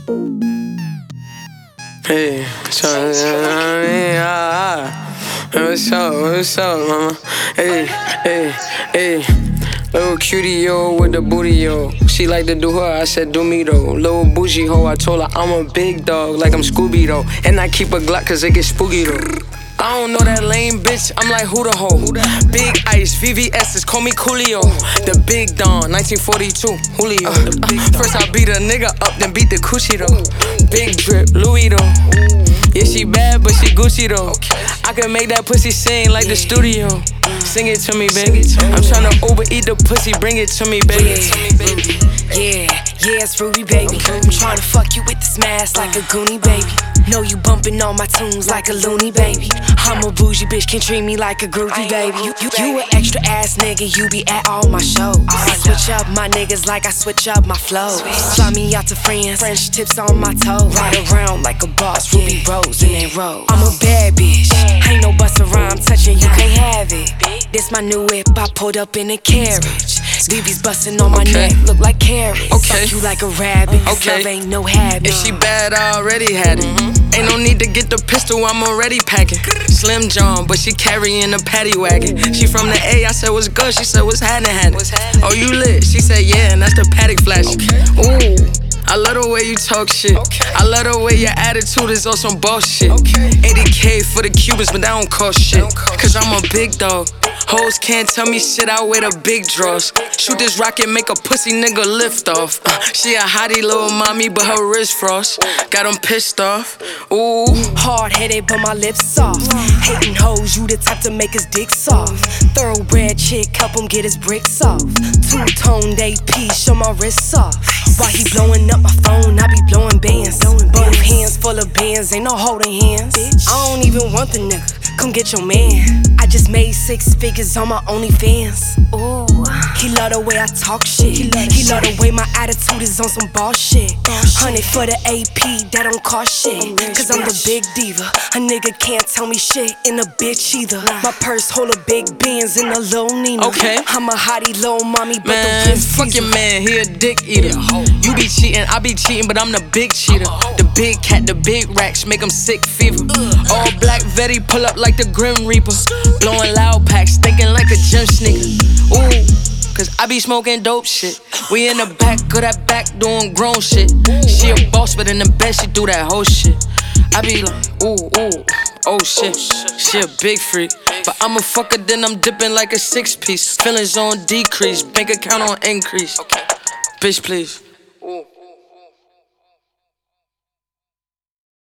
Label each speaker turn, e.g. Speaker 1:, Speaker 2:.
Speaker 1: Hey, what's up, mama? Hey, little cutie, yo, with the booty, yo. She like to do her, I said do me, though. Little bougie hoe, I told her I'm a big dog, like I'm Scooby, though. And I keep a Glock, cause it get spooky, though. I don't know that lame bitch, I'm like who the hoe? Big Ice, VVS's, call me Coolio. The Big Don, 1942, Julio. First I beat a nigga up, then beat the coochie though. Big drip, Louis though. Yeah, she bad, but she Gucci though. I can make that pussy sing like the studio. Sing it to me, baby. I'm tryna overeat the pussy, bring it to me, baby.
Speaker 2: Yeah, it's Ruby, baby. I'm tryna fuck you with this mask like a Goonie, baby. Know you bumping all my tunes like a loony, baby. I'm a bougie bitch, can't treat me like a groupie, baby. You an extra ass nigga, you be at all my shows. I switch up my niggas like I switch up my flows. Fly me out to friends, French tips on my toes. Ride around like a boss, Ruby Rose in that road. I'm a bad bitch, ain't no bust around touching, you can't have it. This my new whip, I pulled up in a carriage. BB's bustin' on my neck, look like carrots. Fuck you like a rabbit, love ain't no habit.
Speaker 1: If she bad, I already had it. Ain't no need to get the pistol, I'm already packing. Slim John, but she carrying a paddy wagon. She from the A, I said what's good, she said what's happening. Oh, you lit? She said yeah, and that's the paddock flashing. Ooh, I love the way you talk shit. I love the way your attitude is on some boss shit. 80K for the Cubans, but that don't cost shit. Cause I'm a big dog. Hoes can't tell me shit, I wear the big draws. Shoot this rocket, make a pussy nigga lift off. She a hottie little mommy, but her wrist frost got him pissed off. Ooh,
Speaker 2: hard-headed, but my lips soft. Hating hoes, you the type to make his dick soft. Thoroughbred chick, help him get his bricks off. Two-toned AP, show my wrists off. While he blowing up my phone, I be blowing bands. Both hands full of bands, ain't no holding hands. I don't even want the nigga, come get your man. I just made 6 figures on my OnlyFans. Ooh, he love the way I talk shit. He love the way my attitude is on some boss shit. 100 for the AP, that don't cost shit. Cause I'm the big diva. A nigga can't tell me shit in a bitch either. My purse hold a big Benz in a Lil Nina. I'm a hottie little mommy, but
Speaker 1: man,
Speaker 2: the wrist
Speaker 1: fuck your man, he a dick eater. You be cheating, I be cheating, but I'm the big cheater. The big cat, the big racks, make him sick fever. All black Vetti, pull up like the Grim Reaper. Blowing loud packs, thinking like a gym sneaker. Ooh, cause I be smoking dope shit. We in the back of that back doing grown shit. She a boss, but in the bed she do that whole shit. I be like, ooh, oh shit. She a big freak, but I'm a fucker, then I'm dipping like a 6-piece. Feelings on decrease, bank account on increase. Bitch, please.